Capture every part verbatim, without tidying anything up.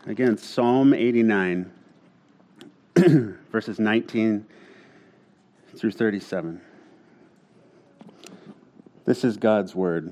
Again, Psalm eighty-nine, verses nineteen through thirty-seven. This is God's word.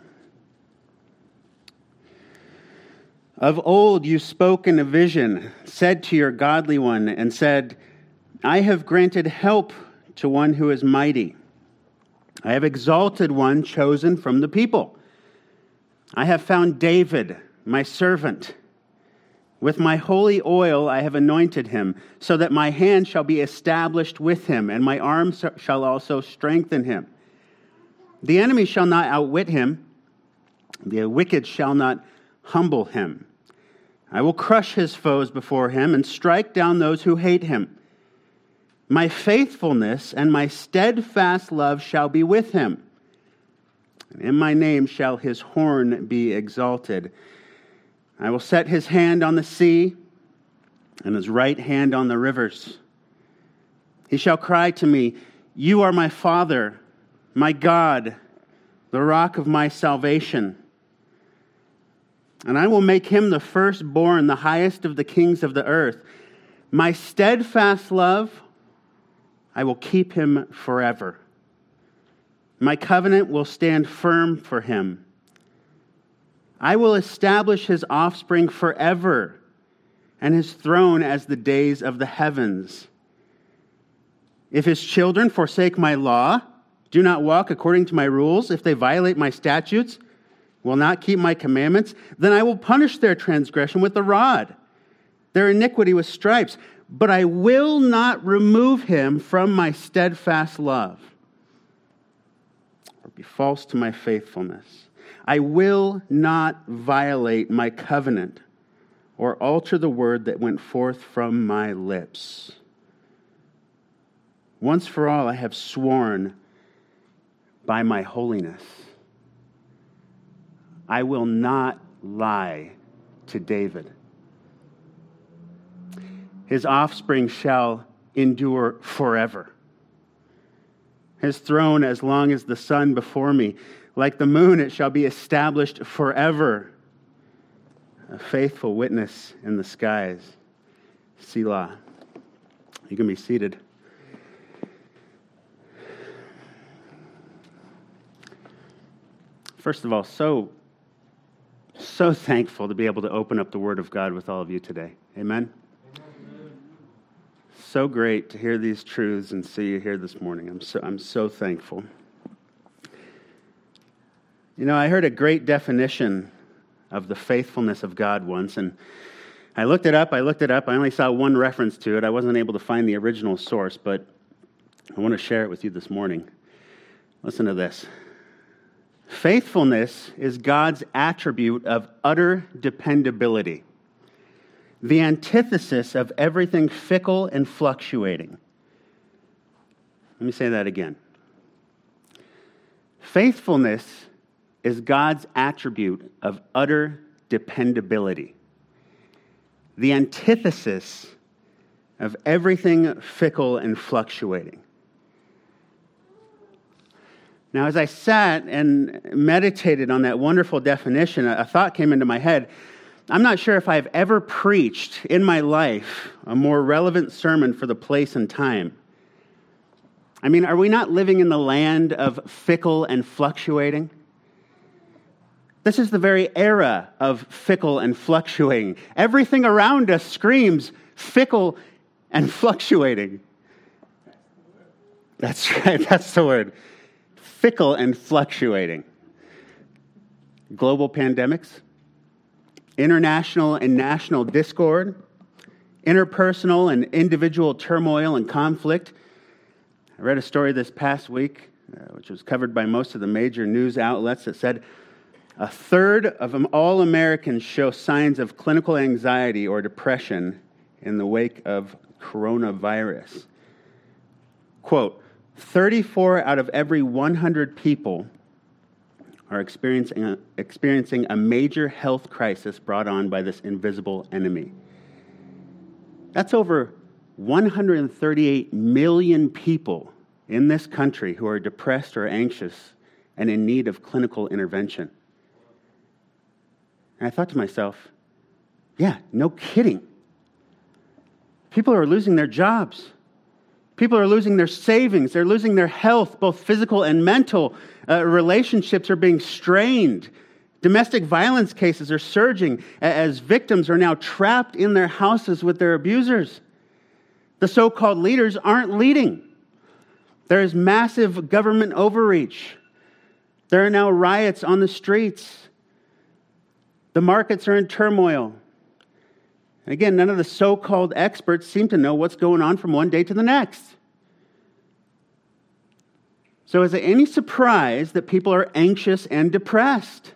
Of old you spoke in a vision, said to your godly one, and said, I have granted help to one who is mighty. I have exalted one chosen from the people. I have found David, my servant. With my holy oil I have anointed him, so that my hand shall be established with him, and my arm shall also strengthen him. The enemy shall not outwit him. The wicked shall not humble him. I will crush his foes before him and strike down those who hate him. My faithfulness and my steadfast love shall be with him. And in my name shall his horn be exalted. I will set his hand on the sea and his right hand on the rivers. He shall cry to me, You are my Father, my God, the rock of my salvation. And I will make him the firstborn, the highest of the kings of the earth. My steadfast love, I will keep him forever. My covenant will stand firm for him. I will establish his offspring forever, and his throne as the days of the heavens. If his children forsake my law, do not walk according to my rules, if they violate my statutes, will not keep my commandments, then I will punish their transgression with the rod, their iniquity with stripes. But I will not remove him from my steadfast love, or be false to my faithfulness. I will not violate my covenant or alter the word that went forth from my lips. Once for all, I have sworn by my holiness. I will not lie to David. His offspring shall endure forever. His throne as long as the sun before me. Like the moon, it shall be established forever. A faithful witness in the skies. Selah. You can be seated. First of all, so, so thankful to be able to open up the Word of God with all of you today. Amen? Amen. So great to hear these truths and see you here this morning. I'm so, I'm so thankful. You know, I heard a great definition of the faithfulness of God once, and I looked it up, I looked it up, I only saw one reference to it. I wasn't able to find the original source, but I want to share it with you this morning. Listen to this. Faithfulness is God's attribute of utter dependability, the antithesis of everything fickle and fluctuating. Let me say that again. Faithfulness is God's attribute of utter dependability, the antithesis of everything fickle and fluctuating. Now, as I sat and meditated on that wonderful definition, a thought came into my head. I'm not sure if I've ever preached in my life a more relevant sermon for the place and time. I mean, are we not living in the land of fickle and fluctuating? This is the very era of fickle and fluctuating. Everything around us screams fickle and fluctuating. That's right, that's the word. Fickle and fluctuating. Global pandemics, international and national discord, interpersonal and individual turmoil and conflict. I read a story this past week, uh, which was covered by most of the major news outlets, that said a third of all Americans show signs of clinical anxiety or depression in the wake of coronavirus. Quote, thirty-four out of every one hundred people are experiencing a, experiencing a major health crisis brought on by this invisible enemy. That's over one hundred thirty-eight million people in this country who are depressed or anxious and in need of clinical intervention. And I thought to myself, yeah, no kidding. People are losing their jobs. People are losing their savings. They're losing their health, both physical and mental. Uh, relationships are being strained. Domestic violence cases are surging as victims are now trapped in their houses with their abusers. The so-called leaders aren't leading. There is massive government overreach. There are now riots on the streets. The markets are in turmoil. And again, none of the so-called experts seem to know what's going on from one day to the next. So is it any surprise that people are anxious and depressed?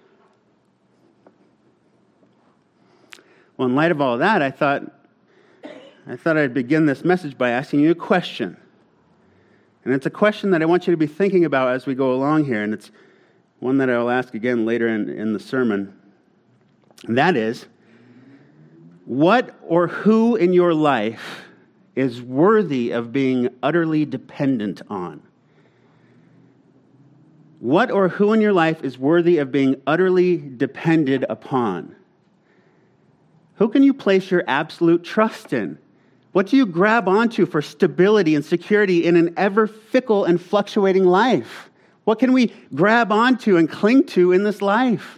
Well, in light of all that, I thought, I thought I'd begin this message by asking you a question. And it's a question that I want you to be thinking about as we go along here, and it's one that I'll ask again later in, in the sermon. And that is, what or who in your life is worthy of being utterly dependent on? What or who in your life is worthy of being utterly depended upon? Who can you place your absolute trust in? What do you grab onto for stability and security in an ever fickle and fluctuating life? What can we grab onto and cling to in this life?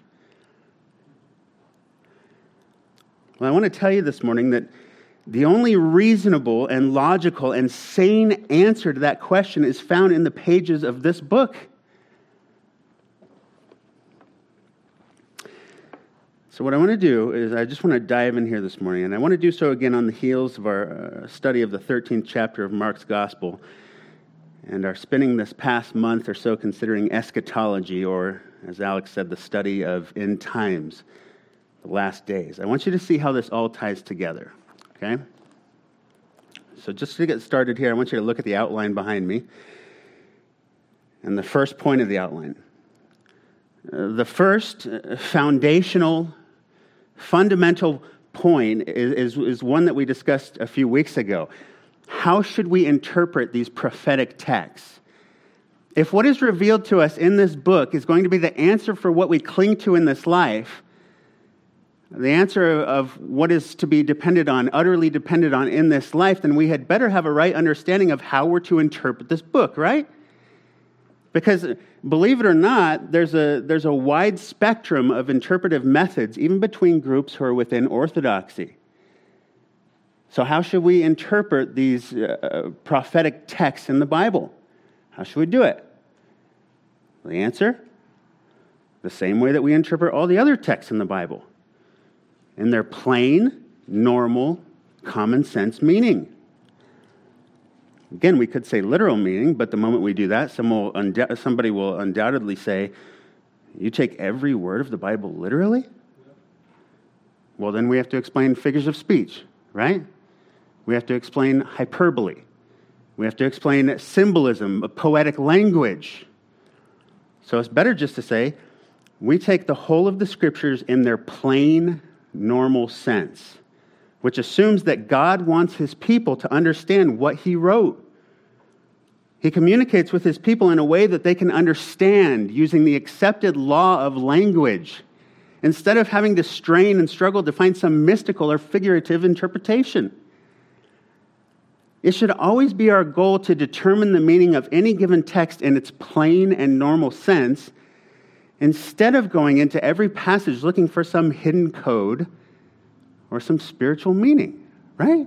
Well, I want to tell you this morning that the only reasonable and logical and sane answer to that question is found in the pages of this book. So what I want to do is I just want to dive in here this morning, and I want to do so again on the heels of our uh, study of the thirteenth chapter of Mark's Gospel, and our spending this past month or so considering eschatology, or as Alex said, the study of end times, the last days. I want you to see how this all ties together, okay? So just to get started here, I want you to look at the outline behind me, and the first point of the outline. Uh, the first uh, foundational fundamental point is, is, is one that we discussed a few weeks ago. How should we interpret these prophetic texts? If what is revealed to us in this book is going to be the answer for what we cling to in this life, the answer of what is to be depended on, utterly dependent on in this life, then we had better have a right understanding of how we're to interpret this book, right? Because, believe it or not, there's a there's a wide spectrum of interpretive methods, even between groups who are within orthodoxy. So how should we interpret these uh, prophetic texts in the Bible? How should we do it? The answer? The same way that we interpret all the other texts in the Bible. In their plain, normal, common sense meaning. Again, we could say literal meaning, but the moment we do that, some will unda- somebody will undoubtedly say, you take every word of the Bible literally? Well, then we have to explain figures of speech, right? We have to explain hyperbole. We have to explain symbolism, poetic language. So it's better just to say, we take the whole of the Scriptures in their plain, normal sense, which assumes that God wants His people to understand what He wrote. He communicates with His people in a way that they can understand using the accepted law of language, instead of having to strain and struggle to find some mystical or figurative interpretation. It should always be our goal to determine the meaning of any given text in its plain and normal sense, instead of going into every passage looking for some hidden code or some spiritual meaning, right?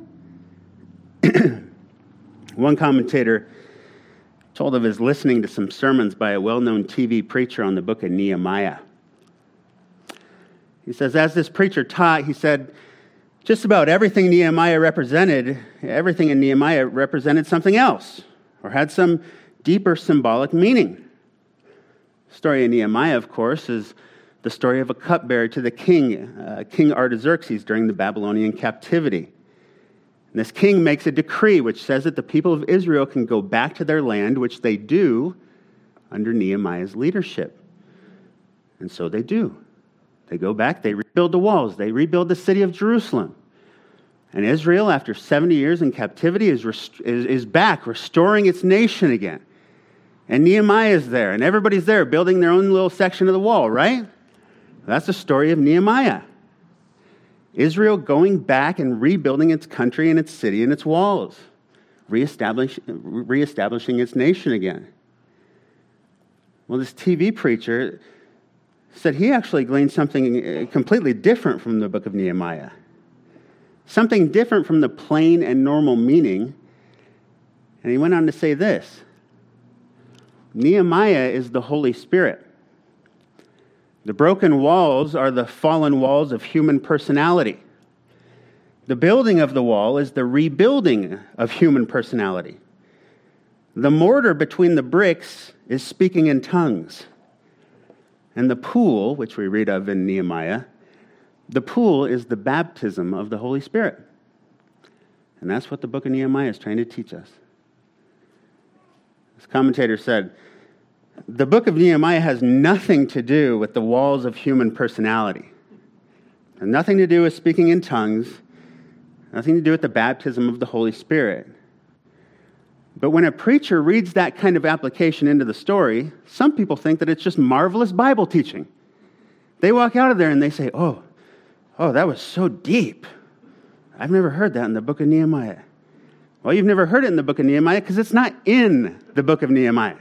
One commentator told of his listening to some sermons by a well-known T V preacher on the book of Nehemiah. He says, as this preacher taught, he said, just about everything Nehemiah represented, everything in Nehemiah represented something else, or had some deeper symbolic meaning. The story of Nehemiah, of course, is the story of a cupbearer to the king, uh, King Artaxerxes, during the Babylonian captivity. And this king makes a decree which says that the people of Israel can go back to their land, which they do under Nehemiah's leadership. And so they do. They go back, they rebuild the walls, they rebuild the city of Jerusalem. And Israel, after seventy years in captivity, is, rest- is, is back, restoring its nation again. And Nehemiah is there, and everybody's there building their own little section of the wall, right? That's the story of Nehemiah. Israel going back and rebuilding its country and its city and its walls, reestablish, reestablishing its nation again. Well, this T V preacher said he actually gleaned something completely different from the book of Nehemiah. Something different from the plain and normal meaning. And he went on to say this: Nehemiah is the Holy Spirit. The broken walls are the fallen walls of human personality. The building of the wall is the rebuilding of human personality. The mortar between the bricks is speaking in tongues. And the pool, which we read of in Nehemiah, the pool is the baptism of the Holy Spirit. And that's what the book of Nehemiah is trying to teach us. This commentator said, the book of Nehemiah has nothing to do with the walls of human personality. And nothing to do with speaking in tongues. Nothing to do with the baptism of the Holy Spirit. But when a preacher reads that kind of application into the story, some people think that it's just marvelous Bible teaching. They walk out of there and they say, oh, oh, that was so deep. I've never heard that in the book of Nehemiah. Well, you've never heard it in the book of Nehemiah because it's not in the book of Nehemiah.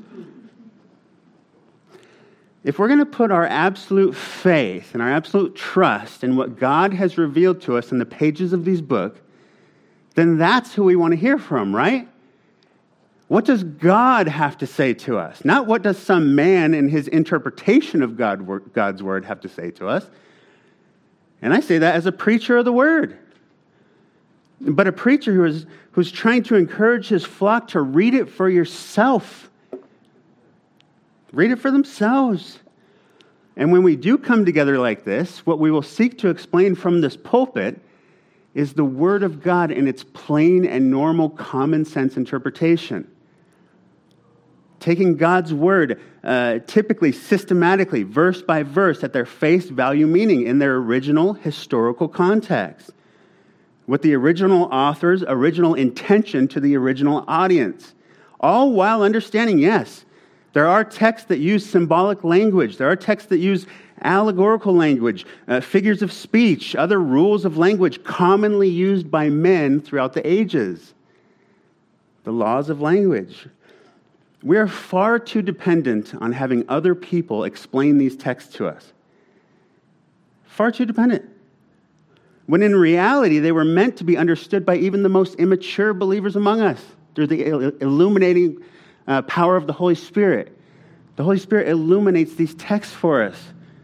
If we're going to put our absolute faith and our absolute trust in what God has revealed to us in the pages of these books, then that's who we want to hear from, right? What does God have to say to us? Not what does some man in his interpretation of God, God's word have to say to us. And I say that as a preacher of the word. But a preacher who is who's trying to encourage his flock to read it for yourself. Read it for themselves. And when we do come together like this, what we will seek to explain from this pulpit is the Word of God in its plain and normal common sense interpretation. Taking God's Word, uh, typically systematically, verse by verse, at their face value meaning in their original historical context. With the original author's original intention to the original audience. All while understanding, yes, there are texts that use symbolic language. There are texts that use allegorical language, uh, figures of speech, other rules of language commonly used by men throughout the ages. The laws of language. We are far too dependent on having other people explain these texts to us. Far too dependent. When in reality, they were meant to be understood by even the most immature believers among us through the illuminating Uh, power of the Holy Spirit. The Holy Spirit illuminates these texts for us,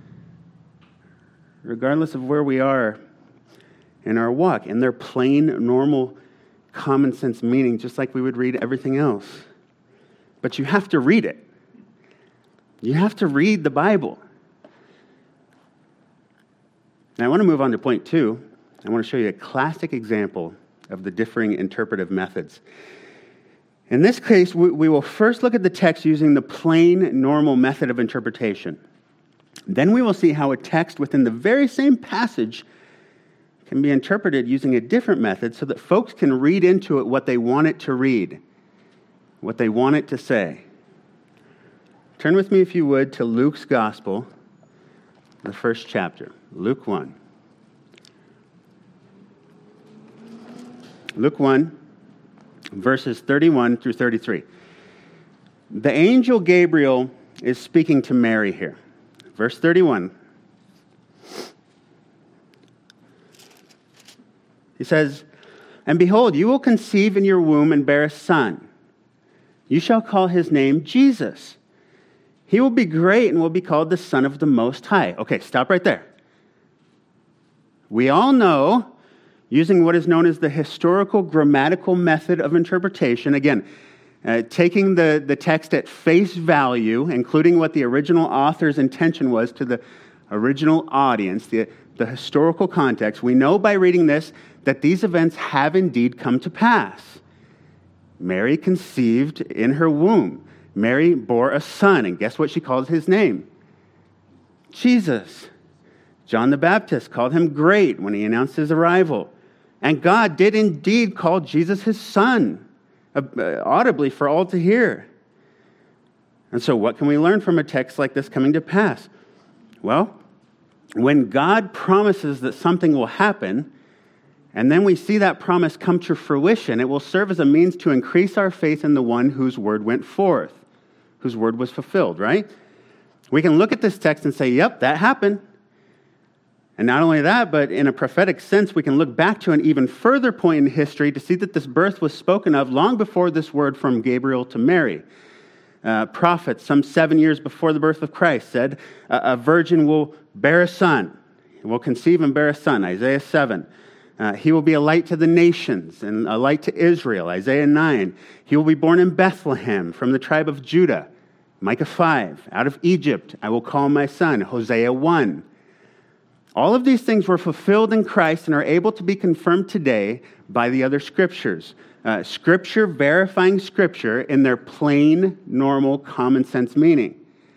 regardless of where we are in our walk, in their plain, normal, common sense meaning, just like we would read everything else. But you have to read it. You have to read the Bible. Now, I want to move on to point two. I want to show you a classic example of the differing interpretive methods. In this case, we will first look at the text using the plain, normal method of interpretation. Then we will see how a text within the very same passage can be interpreted using a different method so that folks can read into it what they want it to read, what they want it to say. Turn with me, if you would, to Luke's Gospel, the first chapter, Luke one. Luke one. Verses thirty-one through thirty-three. The angel Gabriel is speaking to Mary here. Verse thirty-one. He says, "And behold, you will conceive in your womb and bear a son. You shall call his name Jesus. He will be great and will be called the Son of the Most High." Okay, stop right there. We all know, using what is known as the historical grammatical method of interpretation, again, uh, taking the, the text at face value, including what the original author's intention was to the original audience, the, the historical context, we know by reading this that these events have indeed come to pass. Mary conceived in her womb. Mary bore a son, and guess what she called his name? Jesus. John the Baptist called him great when he announced his arrival. And God did indeed call Jesus his son, uh, audibly for all to hear. And so what can we learn from a text like this coming to pass? Well, when God promises that something will happen, and then we see that promise come to fruition, it will serve as a means to increase our faith in the one whose word went forth, whose word was fulfilled, right? We can look at this text and say, yep, that happened. And not only that, but in a prophetic sense, we can look back to an even further point in history to see that this birth was spoken of long before this word from Gabriel to Mary. Uh, prophets, some seven years before the birth of Christ, said, a virgin will bear a son, will conceive and bear a son, Isaiah seven. Uh, he will be a light to the nations and a light to Israel, Isaiah nine. He will be born in Bethlehem from the tribe of Judah, Micah five. Out of Egypt I will call my son, Hosea one. All of these things were fulfilled in Christ and are able to be confirmed today by the other scriptures. Uh, scripture verifying Scripture in their plain, normal, common sense meaning.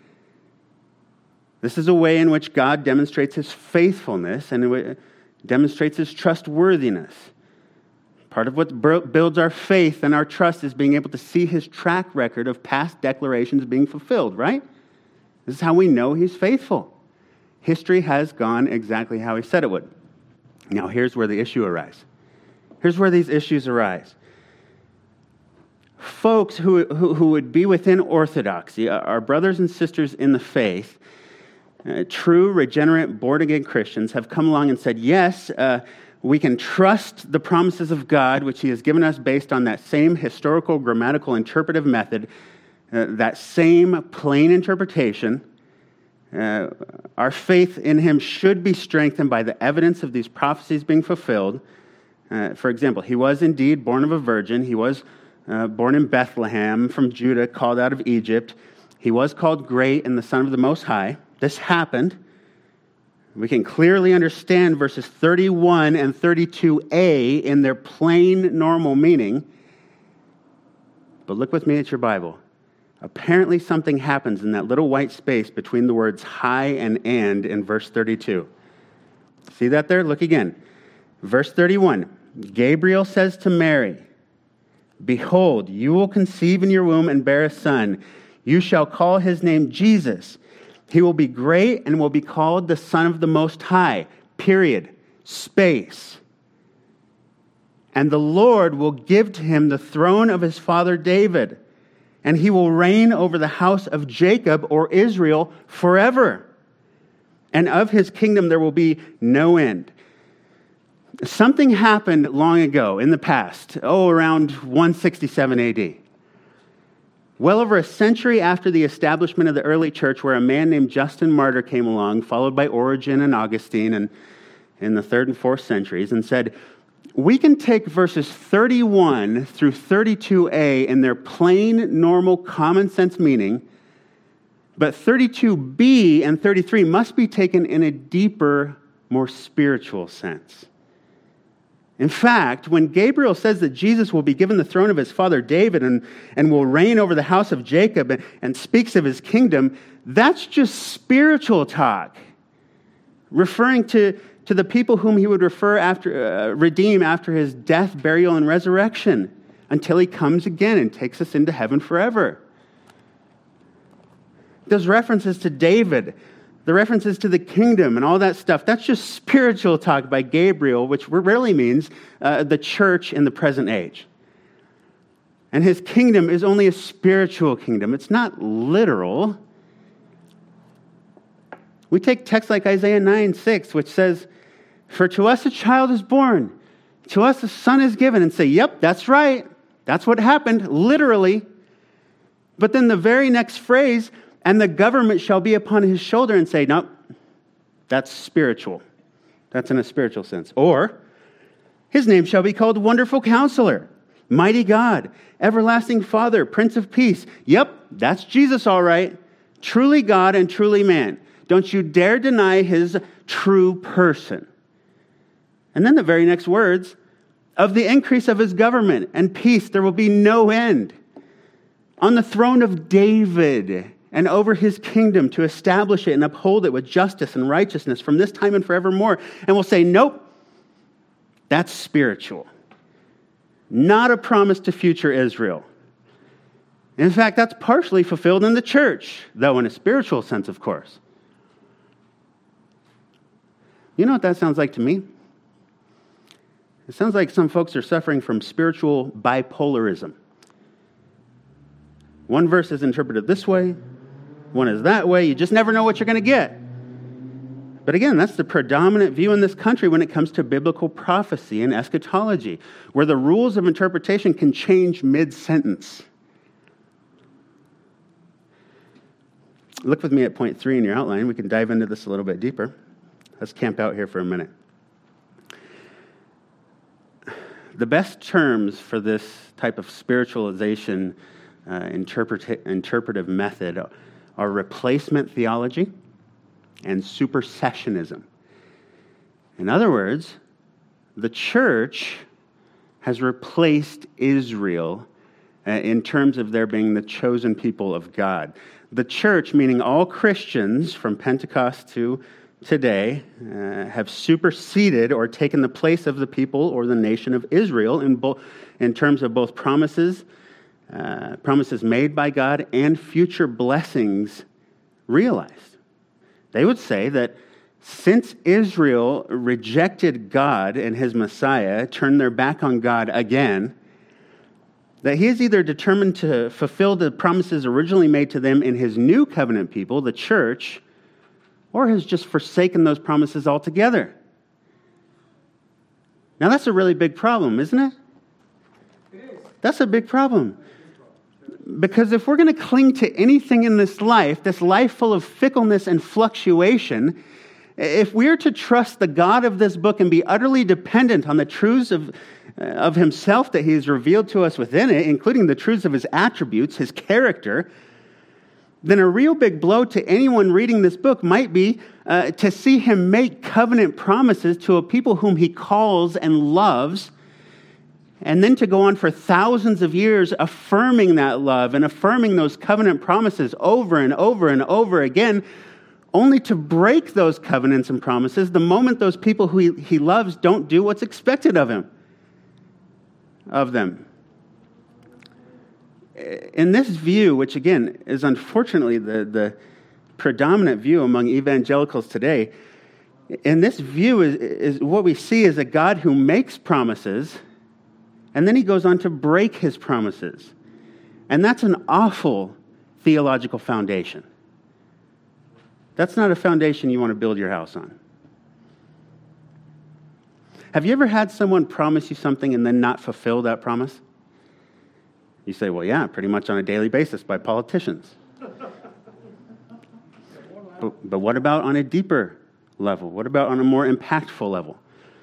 This is a way in which God demonstrates his faithfulness and demonstrates his trustworthiness. Part of what builds our faith and our trust is being able to see his track record of past declarations being fulfilled, right? This is how we know he's faithful. History has gone exactly how he said it would. Now, here's where the issue arises. Here's where these issues arise. Folks who, who, who would be within orthodoxy, our brothers and sisters in the faith, uh, true, regenerate, born-again Christians, have come along and said, yes, uh, we can trust the promises of God, which he has given us based on that same historical, grammatical, interpretive method, uh, that same plain interpretation. Uh, our faith in him should be strengthened by the evidence of these prophecies being fulfilled. Uh, for example, he was indeed born of a virgin. He was uh, born in Bethlehem from Judah, called out of Egypt. He was called great and the Son of the Most High. This happened. We can clearly understand verses thirty-one and thirty-two a in their plain, normal meaning. But look with me at your Bible. Apparently something happens in that little white space between the words high and and in verse thirty-two. See that there? Look again. Verse thirty-one. Gabriel says to Mary, behold, you will conceive in your womb and bear a son. You shall call his name Jesus. He will be great and will be called the Son of the Most High. Period. Space. And the Lord will give to him the throne of his father David, and he will reign over the house of Jacob or Israel forever. And of his kingdom there will be no end. Something happened long ago in the past, oh, around one sixty-seven A D. Well over a century after the establishment of the early church, where a man named Justin Martyr came along, followed by Origen and Augustine and in the third and fourth centuries, and said, we can take verses thirty-one through thirty-two a in their plain, normal, common sense meaning, but thirty-two b and thirty-three must be taken in a deeper, more spiritual sense. In fact, when Gabriel says that Jesus will be given the throne of his father David and, and will reign over the house of Jacob and, and speaks of his kingdom, that's just spiritual talk, referring to, to the people whom he would refer after, uh, redeem after his death, burial, and resurrection until he comes again and takes us into heaven forever. Those references to David, the references to the kingdom and all that stuff, that's just spiritual talk by Gabriel, which really means uh, the church in the present age. And his kingdom is only a spiritual kingdom. It's not literal. We take texts like Isaiah nine six, which says, for to us a child is born, to us a son is given, and say, yep, that's right. That's what happened, literally. But then the very next phrase, and the government shall be upon his shoulder, and say, nope, that's spiritual. That's in a spiritual sense. Or, his name shall be called Wonderful Counselor, Mighty God, Everlasting Father, Prince of Peace. Yep, that's Jesus, all right. Truly God and truly man. Don't you dare deny his true person. And then the very next words, of the increase of his government and peace, there will be no end. On the throne of David and over his kingdom, to establish it and uphold it with justice and righteousness from this time and forevermore. And we'll say, nope, that's spiritual. Not a promise to future Israel. In fact, that's partially fulfilled in the church, though in a spiritual sense, of course. You know what that sounds like to me? It sounds like some folks are suffering from spiritual bipolarism. One verse is interpreted this way, one is that way. You just never know what you're going to get. But again, that's the predominant view in this country when it comes to biblical prophecy and eschatology, where the rules of interpretation can change mid-sentence. Look with me at point three in your outline. We can dive into this a little bit deeper. Let's camp out here for a minute. The best terms for this type of spiritualization uh, interpret- interpretive method are replacement theology and supersessionism. In other words, the church has replaced Israel uh, in terms of their being the chosen people of God. The church, meaning all Christians from Pentecost to today, uh, have superseded or taken the place of the people or the nation of Israel in, bo- in terms of both promises, uh, promises made by God and future blessings realized. They would say that since Israel rejected God and his Messiah, turned their back on God again, that he is either determined to fulfill the promises originally made to them in his new covenant people, the church, or has just forsaken those promises altogether. Now that's a really big problem, isn't it? It is. That's a big problem. Because if we're going to cling to anything in this life, this life full of fickleness and fluctuation, if we're to trust the God of this book and be utterly dependent on the truths of, of himself that he has revealed to us within it, including the truths of his attributes, his character, then a real big blow to anyone reading this book might be uh, to see him make covenant promises to a people whom he calls and loves, and then to go on for thousands of years affirming that love and affirming those covenant promises over and over and over again, only to break those covenants and promises the moment those people who he, he loves don't do what's expected of him, of them. In this view, which again is unfortunately the, the predominant view among evangelicals today, in this view is, is what we see is a God who makes promises and then he goes on to break his promises. And that's an awful theological foundation. That's not a foundation you want to build your house on. Have you ever had someone promise you something and then not fulfill that promise? You say, well, yeah, pretty much on a daily basis by politicians. but, but what about on a deeper level? What about on a more impactful level?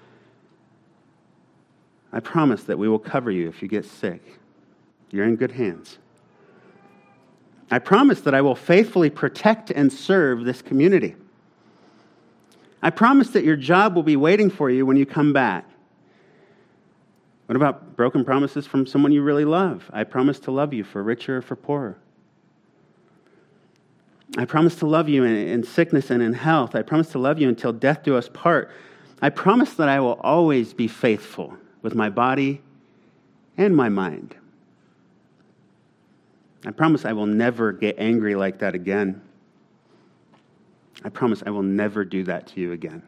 I promise that we will cover you if you get sick. You're in good hands. I promise that I will faithfully protect and serve this community. I promise that your job will be waiting for you when you come back. What about broken promises from someone you really love? I promise to love you for richer or for poorer. I promise to love you in, in sickness and in health. I promise to love you until death do us part. I promise that I will always be faithful with my body and my mind. I promise I will never get angry like that again. I promise I will never do that to you again.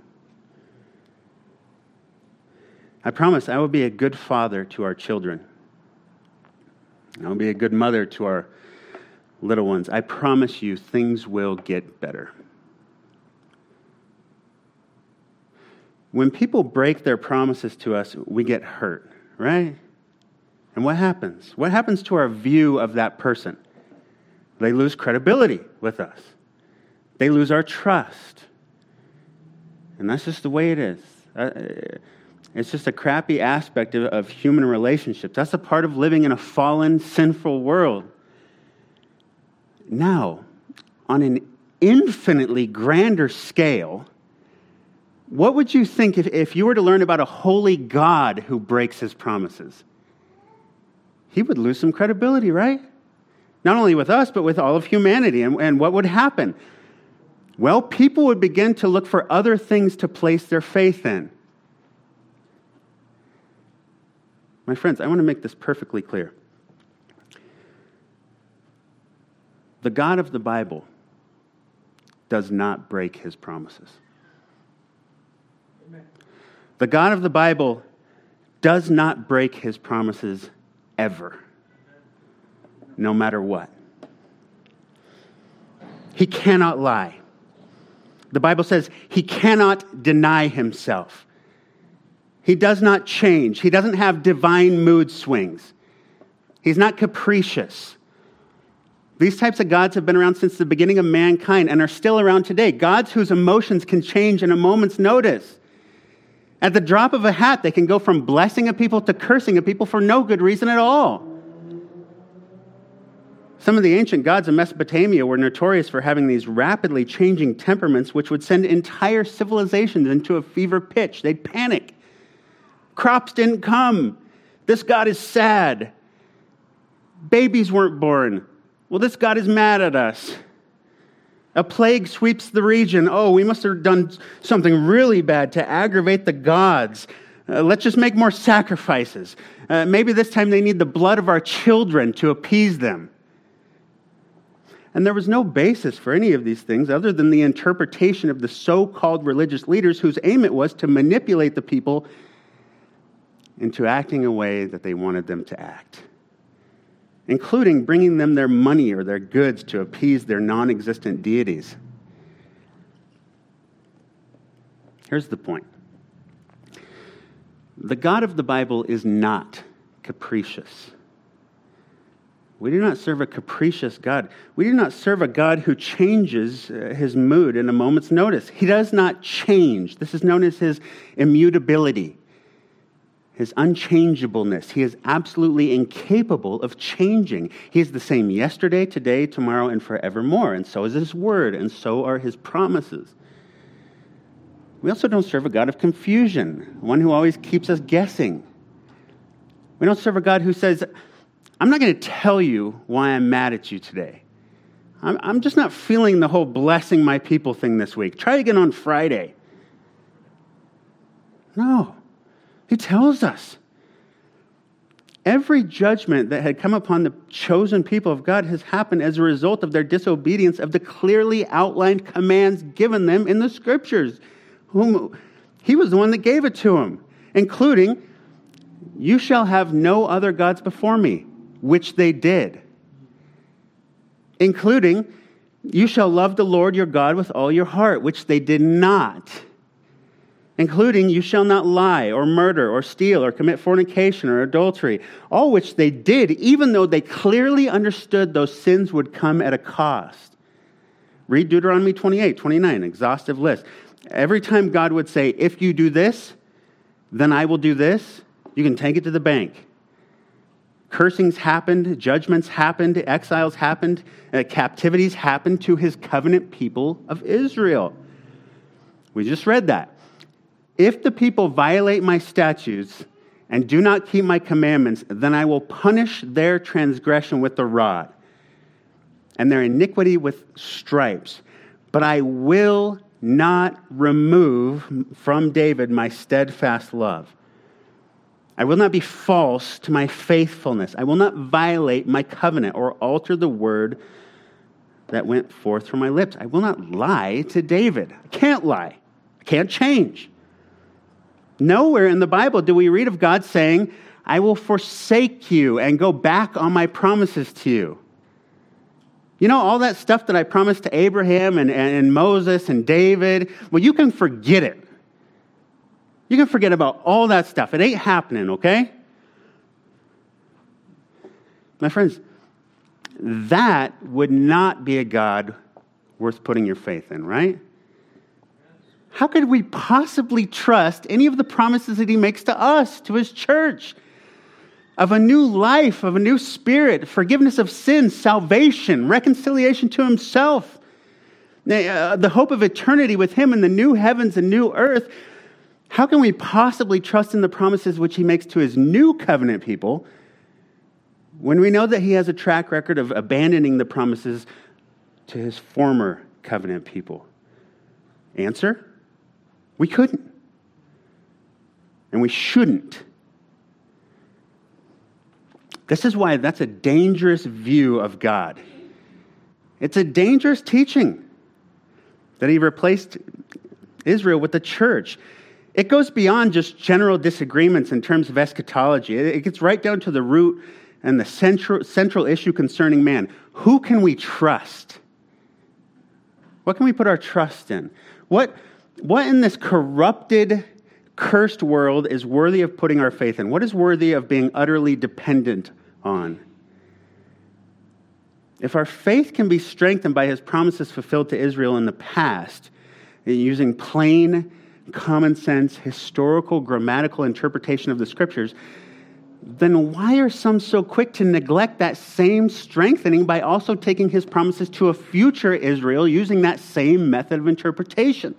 I promise I will be a good father to our children. I will be a good mother to our little ones. I promise you things will get better. When people break their promises to us, we get hurt, right? And what happens? What happens to our view of that person? They lose credibility with us. They lose our trust. And that's just the way it is. It's just a crappy aspect of, of human relationships. That's a part of living in a fallen, sinful world. Now, on an infinitely grander scale, what would you think if, if you were to learn about a holy God who breaks his promises? He would lose some credibility, right? Not only with us, but with all of humanity. And, and what would happen? Well, people would begin to look for other things to place their faith in. My friends, I want to make this perfectly clear. The God of the Bible does not break his promises. The God of the Bible does not break his promises ever, no matter what. He cannot lie. The Bible says he cannot deny himself. He does not change. He doesn't have divine mood swings. He's not capricious. These types of gods have been around since the beginning of mankind and are still around today. Gods whose emotions can change in a moment's notice. At the drop of a hat, they can go from blessing a people to cursing a people for no good reason at all. Some of the ancient gods of Mesopotamia were notorious for having these rapidly changing temperaments which would send entire civilizations into a fever pitch. They'd panic. Crops didn't come. This God is sad. Babies weren't born. Well, this God is mad at us. A plague sweeps the region. Oh, we must have done something really bad to aggravate the gods. Uh, let's just make more sacrifices. Uh, maybe this time they need the blood of our children to appease them. And there was no basis for any of these things other than the interpretation of the so-called religious leaders whose aim it was to manipulate the people into acting a way that they wanted them to act, including bringing them their money or their goods to appease their non-existent deities. Here's the point. The God of the Bible is not capricious. We do not serve a capricious God. We do not serve a God who changes uh, his mood in a moment's notice. He does not change. This is known as his immutability, his unchangeableness. He is absolutely incapable of changing. He is the same yesterday, today, tomorrow, and forevermore. And so is his word, and so are his promises. We also don't serve a God of confusion, one who always keeps us guessing. We don't serve a God who says, I'm not going to tell you why I'm mad at you today. I'm, I'm just not feeling the whole blessing my people thing this week. Try again on Friday. No. He tells us. Every judgment that had come upon the chosen people of God has happened as a result of their disobedience of the clearly outlined commands given them in the Scriptures. Whom he was the one that gave it to them, including, you shall have no other gods before me, which they did. Including, you shall love the Lord your God with all your heart, which they did not. Including, you shall not lie or murder or steal or commit fornication or adultery, all which they did, even though they clearly understood those sins would come at a cost. Read Deuteronomy twenty-eight, twenty-nine, exhaustive list. Every time God would say, if you do this, then I will do this, you can take it to the bank. Cursings happened, judgments happened, exiles happened, uh, captivities happened to his covenant people of Israel. We just read that. If the people violate my statutes and do not keep my commandments, then I will punish their transgression with the rod and their iniquity with stripes. But I will not remove from David my steadfast love. I will not be false to my faithfulness. I will not violate my covenant or alter the word that went forth from my lips. I will not lie to David. I can't lie. I can't change. Nowhere in the Bible do we read of God saying, I will forsake you and go back on my promises to you. You know, all that stuff that I promised to Abraham and, and Moses and David, well, you can forget it. You can forget about all that stuff. It ain't happening, okay? My friends, that would not be a God worth putting your faith in, right? How could we possibly trust any of the promises that he makes to us, to his church? Of a new life, of a new spirit, forgiveness of sins, salvation, reconciliation to himself, the hope of eternity with him in the new heavens and new earth. How can we possibly trust in the promises which he makes to his new covenant people when we know that he has a track record of abandoning the promises to his former covenant people? Answer? We couldn't. And we shouldn't. This is why that's a dangerous view of God. It's a dangerous teaching that he replaced Israel with the church. It goes beyond just general disagreements in terms of eschatology. It gets right down to the root and the central, central issue concerning man. Who can we trust? What can we put our trust in? What, what in this corrupted, cursed world is worthy of putting our faith in? What is worthy of being utterly dependent on? If our faith can be strengthened by his promises fulfilled to Israel in the past, using plain, common sense, historical, grammatical interpretation of the scriptures, then why are some so quick to neglect that same strengthening by also taking his promises to a future Israel using that same method of interpretation?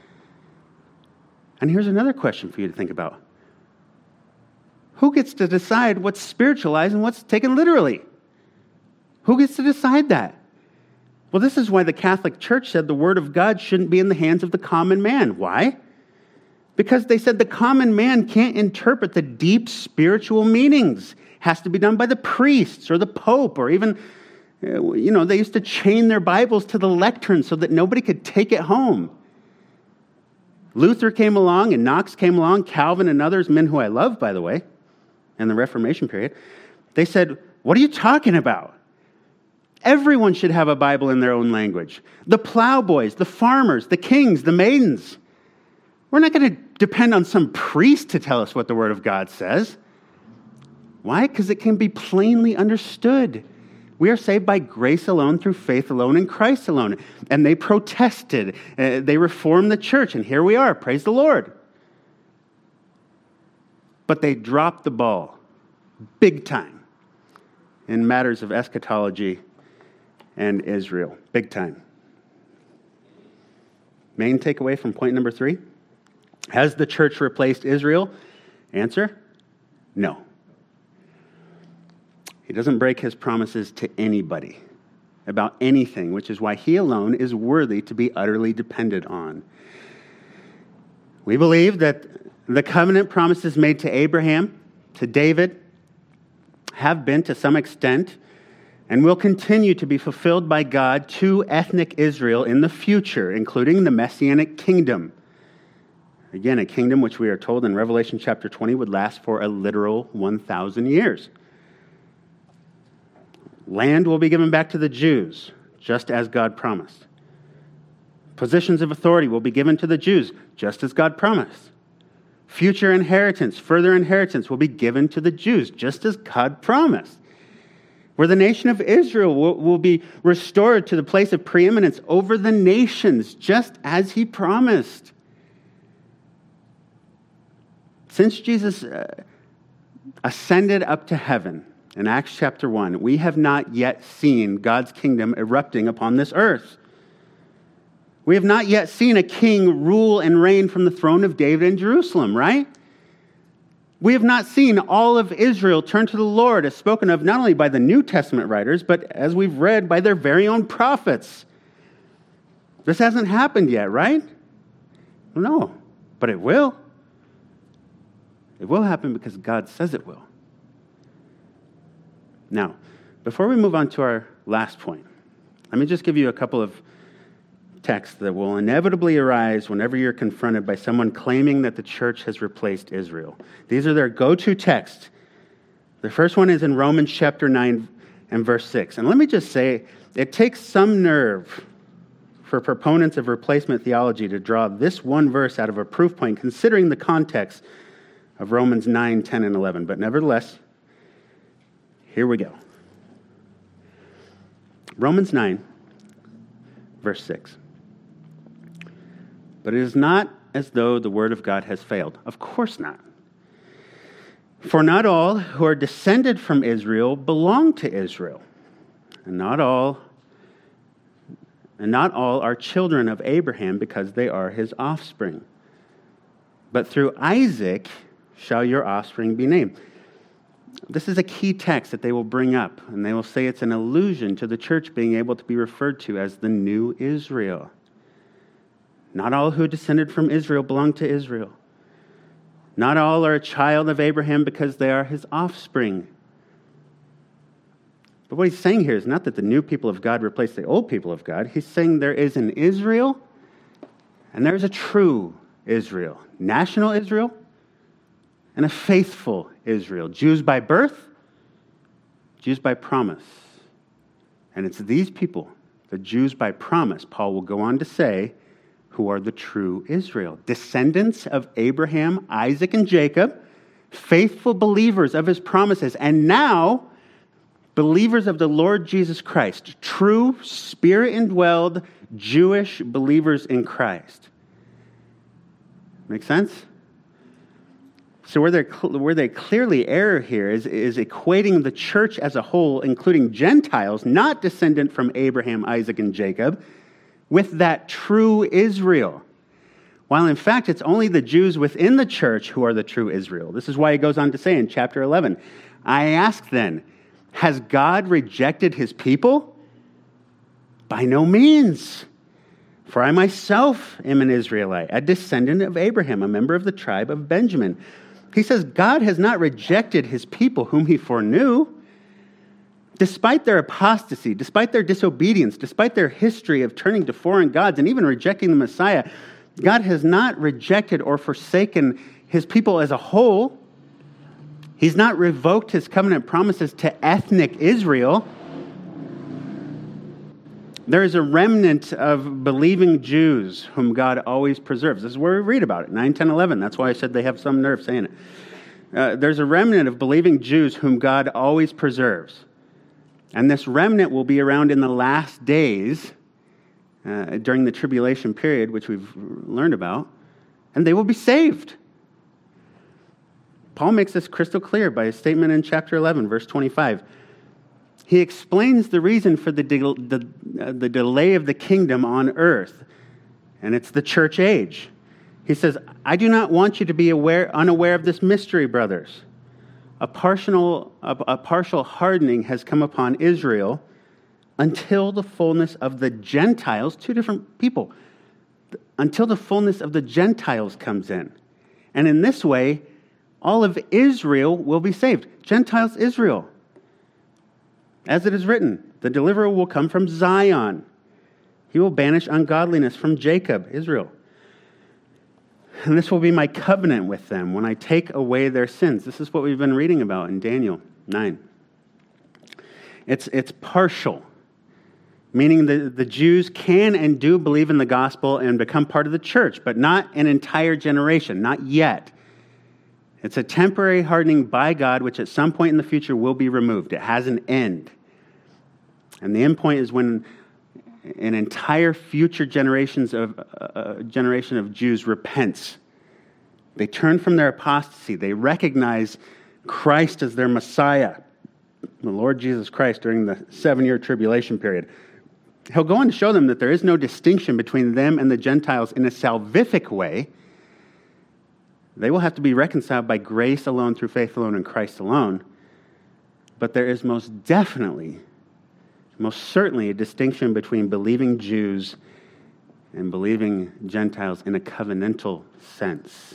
And here's another question for you to think about. Who gets to decide what's spiritualized and what's taken literally? Who gets to decide that? Well, this is why the Catholic Church said the Word of God shouldn't be in the hands of the common man. Why? Because they said the common man can't interpret the deep spiritual meanings. It has to be done by the priests or the Pope, or even, you know, they used to chain their Bibles to the lectern so that nobody could take it home. Luther came along and Knox came along, Calvin and others, men who I love, by the way, in the Reformation period. They said, what are you talking about? Everyone should have a Bible in their own language. The plowboys, the farmers, the kings, the maidens. We're not going to depend on some priest to tell us what the Word of God says. Why? Because it can be plainly understood. We are saved by grace alone, through faith alone, in Christ alone. And they protested. Uh, they reformed the church, and here we are. Praise the Lord. But they dropped the ball big time in matters of eschatology and Israel. Big time. Main takeaway from point number three. Has the church replaced Israel? Answer, no. He doesn't break his promises to anybody about anything, which is why he alone is worthy to be utterly depended on. We believe that the covenant promises made to Abraham, to David, have been to some extent and will continue to be fulfilled by God to ethnic Israel in the future, including the Messianic kingdom. Again, a kingdom which we are told in Revelation chapter twenty would last for a literal one thousand years. Land will be given back to the Jews, just as God promised. Positions of authority will be given to the Jews, just as God promised. Future inheritance, further inheritance will be given to the Jews, just as God promised. Where the nation of Israel will, will be restored to the place of preeminence over the nations, just as he promised. Since Jesus uh, ascended up to heaven in Acts chapter one, we have not yet seen God's kingdom erupting upon this earth. We have not yet seen a king rule and reign from the throne of David in Jerusalem, right? We have not seen all of Israel turn to the Lord, as spoken of not only by the New Testament writers, but as we've read, by their very own prophets. This hasn't happened yet, right? No, but it will. It will happen because God says it will. Now, before we move on to our last point, let me just give you a couple of texts that will inevitably arise whenever you're confronted by someone claiming that the church has replaced Israel. These are their go-to texts. The first one is in Romans chapter nine and verse six. And let me just say, it takes some nerve for proponents of replacement theology to draw this one verse out of a proof point, considering the context of Romans nine, ten, and eleven. But nevertheless, here we go. Romans nine, verse six. But it is not as though the word of God has failed. Of course not. For not all who are descended from Israel belong to Israel, and not all and not all are children of Abraham because they are his offspring. But through Isaac shall your offspring be named. This is a key text that they will bring up, and they will say it's an allusion to the church being able to be referred to as the new Israel. Not all who descended from Israel belong to Israel. Not all are a child of Abraham because they are his offspring. But what he's saying here is not that the new people of God replace the old people of God. He's saying there is an Israel and there's a true Israel. National Israel and a faithful Israel. Jews by birth, Jews by promise. And it's these people, the Jews by promise, Paul will go on to say, who are the true Israel. Descendants of Abraham, Isaac, and Jacob, faithful believers of his promises, and now believers of the Lord Jesus Christ, true Spirit-indwelled Jewish believers in Christ. Make sense? So where, where they clearly err here is, is equating the church as a whole, including Gentiles, not descendant from Abraham, Isaac, and Jacob, with that true Israel. While in fact, it's only the Jews within the church who are the true Israel. This is why he goes on to say in chapter eleven, I ask then, has God rejected his people? By no means. For I myself am an Israelite, a descendant of Abraham, a member of the tribe of Benjamin. He says, God has not rejected his people whom he foreknew. Despite their apostasy, despite their disobedience, despite their history of turning to foreign gods and even rejecting the Messiah, God has not rejected or forsaken his people as a whole. He's not revoked his covenant promises to ethnic Israel. There is a remnant of believing Jews whom God always preserves. This is where we read about it, nine, ten, eleven. That's why I said they have some nerve saying it. Uh, there's a remnant of believing Jews whom God always preserves. And this remnant will be around in the last days uh, during the tribulation period, which we've learned about, and they will be saved. Paul makes this crystal clear by his statement in chapter eleven, verse twenty-five. He explains the reason for the, de- the, uh, the delay of the kingdom on earth, and it's the church age. He says, I do not want you to be aware, unaware of this mystery, brothers. A partial, a, a partial hardening has come upon Israel until the fullness of the Gentiles, two different people, until the fullness of the Gentiles comes in. And in this way, all of Israel will be saved. Gentiles, Israel. As it is written, the deliverer will come from Zion. He will banish ungodliness from Jacob, Israel. And this will be my covenant with them when I take away their sins. This is what we've been reading about in Daniel nine. It's, it's partial, meaning the, the Jews can and do believe in the gospel and become part of the church, but not an entire generation, not yet. It's a temporary hardening by God, which at some point in the future will be removed. It has an end. And the end point is when an entire future generations of uh, generation of Jews repents. They turn from their apostasy. They recognize Christ as their Messiah, the Lord Jesus Christ, during the seven-year tribulation period. He'll go on to show them that there is no distinction between them and the Gentiles in a salvific way. They will have to be reconciled by grace alone, through faith alone, in Christ alone. But there is most definitely Most certainly a distinction between believing Jews and believing Gentiles in a covenantal sense.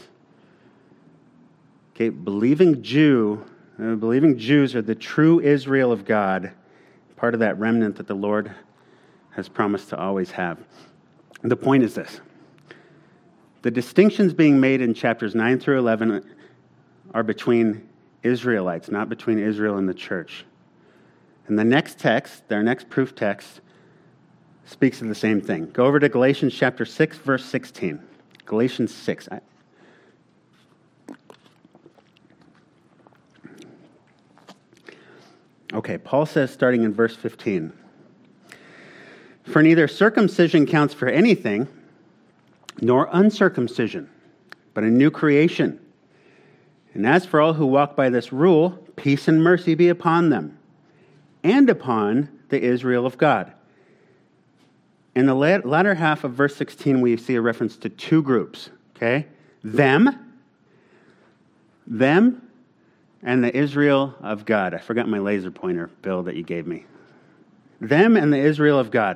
Okay, believing Jew, uh, believing Jews are the true Israel of God, part of that remnant that the Lord has promised to always have. The point is this. The distinctions being made in chapters nine through eleven are between Israelites, not between Israel and the church. And the next text, their next proof text, speaks of the same thing. Go over to Galatians chapter six, verse sixteen. Galatians six. Okay, Paul says, starting in verse fifteen, for neither circumcision counts for anything, nor uncircumcision, but a new creation. And as for all who walk by this rule, peace and mercy be upon them, and upon the Israel of God. In the latter half of verse sixteen, we see a reference to two groups, okay? Them, them, and the Israel of God. I forgot my laser pointer, Bill, that you gave me. Them and the Israel of God.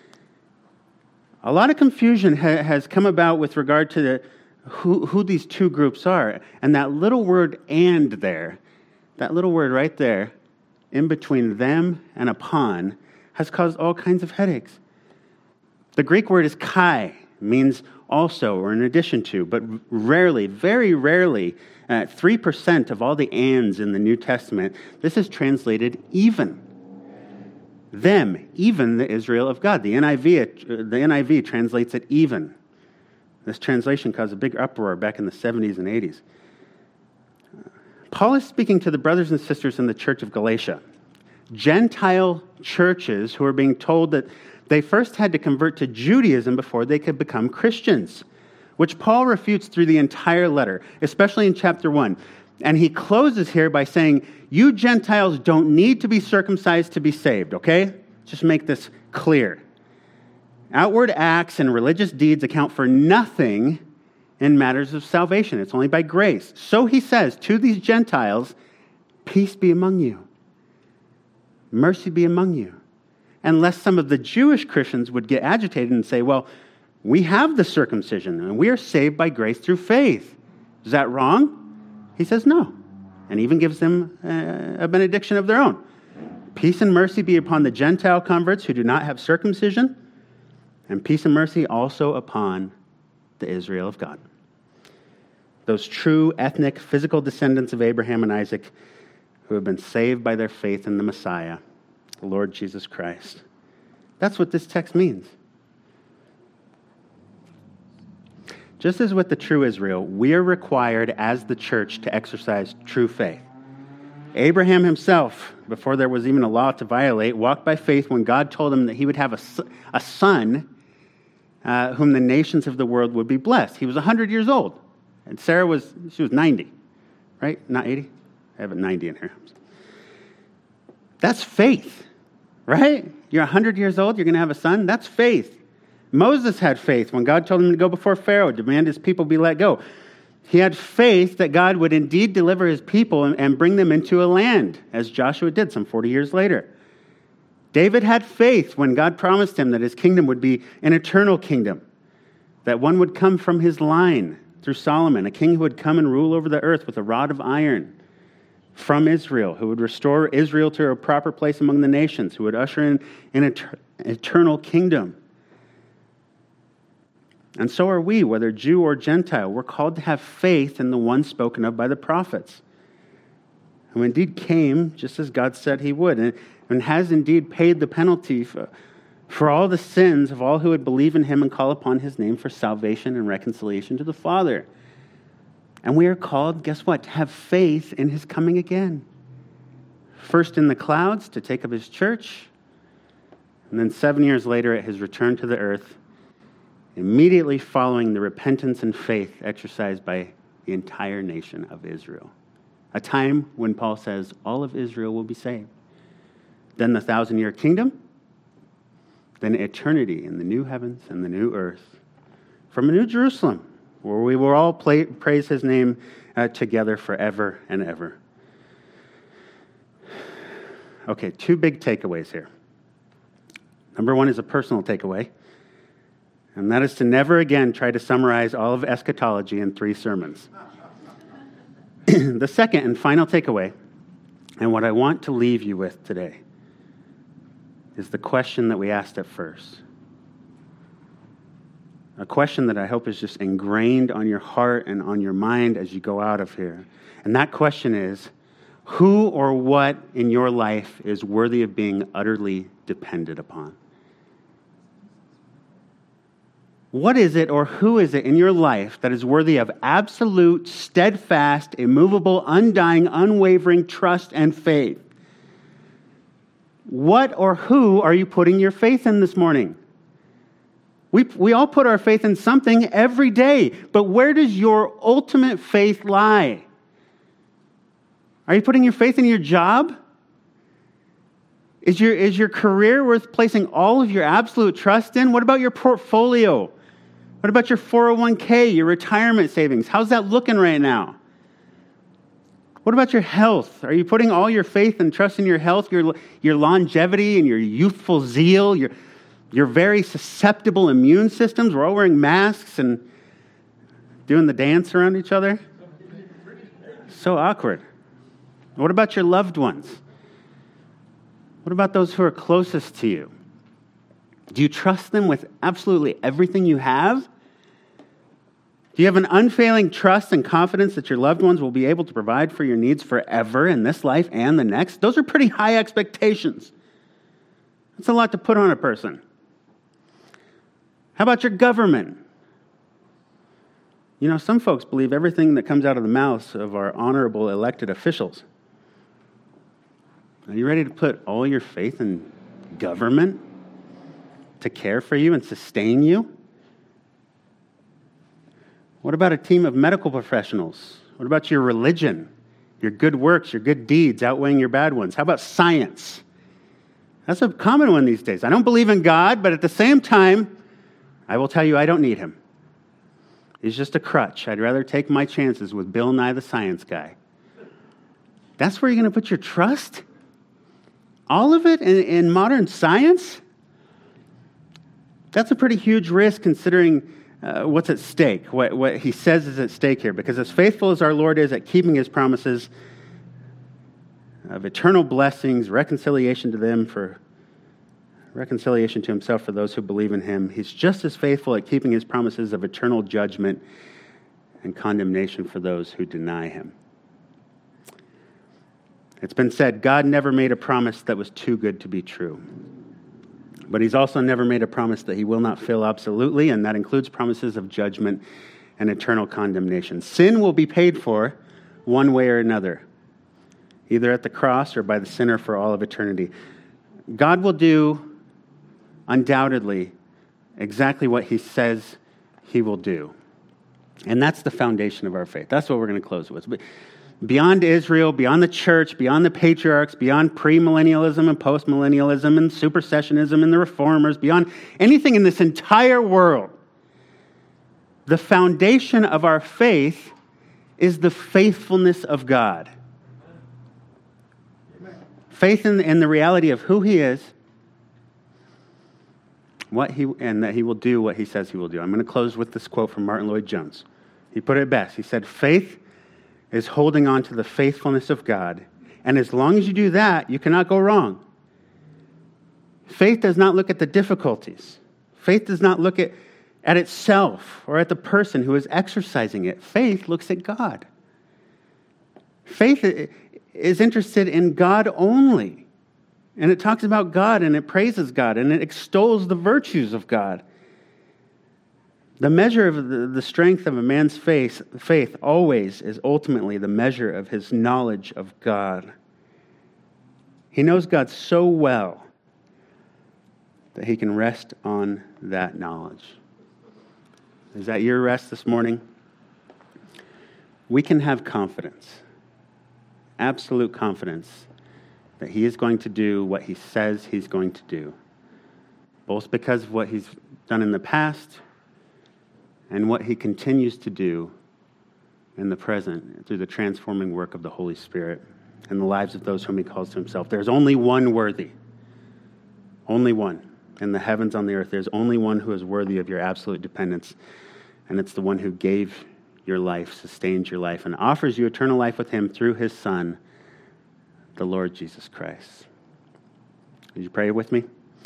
A lot of confusion ha- has come about with regard to the, who, who these two groups are. And that little word "and" there, that little word right there, in between them and upon, has caused all kinds of headaches. The Greek word is kai. means also or in addition to, but rarely, very rarely, uh, three percent of all the ands in the New Testament, this is translated even. Them, even the Israel of God. The N I V, the N I V translates it even. This translation caused a big uproar back in the seventies and eighties. Paul is speaking to the brothers and sisters in the church of Galatia, Gentile churches who are being told that they first had to convert to Judaism before they could become Christians, which Paul refutes through the entire letter, especially in chapter one. And he closes here by saying, you Gentiles don't need to be circumcised to be saved, okay? Just make this clear. Outward acts and religious deeds account for nothing in matters of salvation. It's only by grace. So he says to these Gentiles, peace be among you. Mercy be among you. Unless some of the Jewish Christians would get agitated and say, well, we have the circumcision and we are saved by grace through faith. Is that wrong? He says no, and even gives them a benediction of their own. Peace and mercy be upon the Gentile converts who do not have circumcision, and peace and mercy also upon the Israel of God. Those true ethnic, physical descendants of Abraham and Isaac who have been saved by their faith in the Messiah, the Lord Jesus Christ. That's what this text means. Just as with the true Israel, we are required as the church to exercise true faith. Abraham himself, before there was even a law to violate, walked by faith when God told him that he would have a, a son uh, whom the nations of the world would be blessed. He was one hundred years old, and Sarah was, she was ninety, right? Not eighty? I have a ninety in here. That's faith, right? You're one hundred years old, you're going to have a son? That's faith. Moses had faith when God told him to go before Pharaoh, demand his people be let go. He had faith that God would indeed deliver his people and, and bring them into a land, as Joshua did some forty years later. David had faith when God promised him that his kingdom would be an eternal kingdom, that one would come from his line through Solomon, a king who would come and rule over the earth with a rod of iron from Israel, who would restore Israel to a proper place among the nations, who would usher in an eternal kingdom. And so are we, whether Jew or Gentile. We're called to have faith in the one spoken of by the prophets, who indeed came just as God said he would, and, and has indeed paid the penalty for, for all the sins of all who would believe in him and call upon his name for salvation and reconciliation to the Father. And we are called, guess what, to have faith in his coming again. First in the clouds to take up his church, and then seven years later at his return to the earth, immediately following the repentance and faith exercised by the entire nation of Israel. A time when Paul says all of Israel will be saved. Then the thousand-year kingdom, then eternity in the new heavens and the new earth, from a new Jerusalem, where we will all play, praise his name uh, together forever and ever. Okay, two big takeaways here. Number one is a personal takeaway, and that is to never again try to summarize all of eschatology in three sermons. The second and final takeaway, and what I want to leave you with today, is the question that we asked at first. A question that I hope is just ingrained on your heart and on your mind as you go out of here. And that question is, who or what in your life is worthy of being utterly depended upon? What is it or who is it in your life that is worthy of absolute, steadfast, immovable, undying, unwavering trust and faith? What or who are you putting your faith in this morning? We, we all put our faith in something every day, but where does your ultimate faith lie? Are you putting your faith in your job? Is your, is your career worth placing all of your absolute trust in? What about your portfolio? What about your four oh one k, your retirement savings? How's that looking right now? What about your health? Are you putting all your faith and trust in your health, your, your longevity and your youthful zeal, your, your very susceptible immune systems? We're all wearing masks and doing the dance around each other. So awkward. What about your loved ones? What about those who are closest to you? Do you trust them with absolutely everything you have? Do you have an unfailing trust and confidence that your loved ones will be able to provide for your needs forever in this life and the next? Those are pretty high expectations. That's a lot to put on a person. How about your government? You know, some folks believe everything that comes out of the mouths of our honorable elected officials. Are you ready to put all your faith in government to care for you and sustain you? What about a team of medical professionals? What about your religion, your good works, your good deeds outweighing your bad ones? How about science? That's a common one these days. I don't believe in God, but at the same time, I will tell you I don't need him. He's just a crutch. I'd rather take my chances with Bill Nye the Science Guy. That's where you're going to put your trust? All of it in, in modern science? That's a pretty huge risk considering uh, what's at stake, what, what he says is at stake here. Because as faithful as our Lord is at keeping his promises of eternal blessings, reconciliation to them for reconciliation to himself for those who believe in him, he's just as faithful at keeping his promises of eternal judgment and condemnation for those who deny him. It's been said, God never made a promise that was too good to be true. But he's also never made a promise that he will not fill absolutely, and that includes promises of judgment and eternal condemnation. Sin will be paid for one way or another, either at the cross or by the sinner for all of eternity. God will do, undoubtedly, exactly what he says he will do. And that's the foundation of our faith. That's what we're going to close with. But beyond Israel, beyond the church, beyond the patriarchs, beyond premillennialism and postmillennialism and supersessionism and the reformers, beyond anything in this entire world, the foundation of our faith is the faithfulness of God. Faith in, in the reality of who he is, what he and that he will do what he says he will do. I'm going to close with this quote from Martin Lloyd-Jones. He put it best. He said, "Faith is holding on to the faithfulness of God. And as long as you do that, you cannot go wrong. Faith does not look at the difficulties. Faith does not look at, at itself or at the person who is exercising it. Faith looks at God. Faith is interested in God only. And it talks about God and it praises God and it extols the virtues of God. The measure of the, the strength of a man's faith, faith always is ultimately the measure of his knowledge of God. He knows God so well that he can rest on that knowledge. Is that your rest this morning? We can have confidence, absolute confidence, that he is going to do what he says he's going to do, both because of what he's done in the past and what he continues to do in the present through the transforming work of the Holy Spirit in the lives of those whom he calls to himself. There's only one worthy. Only one. In the heavens, on the earth, there's only one who is worthy of your absolute dependence. And it's the one who gave your life, sustains your life, and offers you eternal life with him through his Son, the Lord Jesus Christ. Would you pray with me?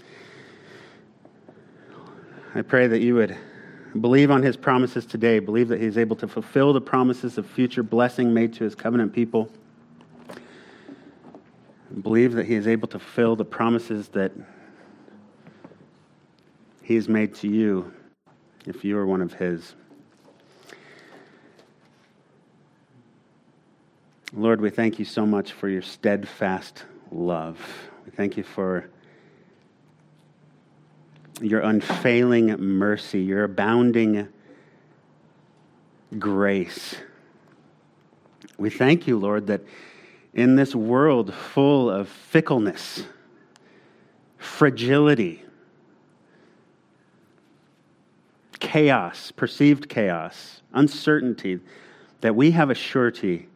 I pray that you would believe on his promises today. Believe that he is able to fulfill the promises of future blessing made to his covenant people. Believe that he is able to fulfill the promises that he has made to you if you are one of his. Lord, we thank you so much for your steadfast love. We thank you for your unfailing mercy, your abounding grace. We thank you, Lord, that in this world full of fickleness, fragility, chaos, perceived chaos, uncertainty, that we have a surety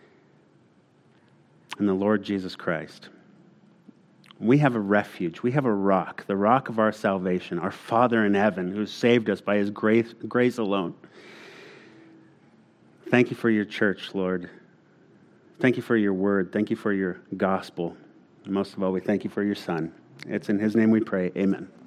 in the Lord Jesus Christ. We have a refuge. We have a rock, the rock of our salvation, our Father in heaven who has saved us by his grace, grace alone. Thank you for your church, Lord. Thank you for your word. Thank you for your gospel. And most of all, we thank you for your Son. It's in his name we pray. Amen.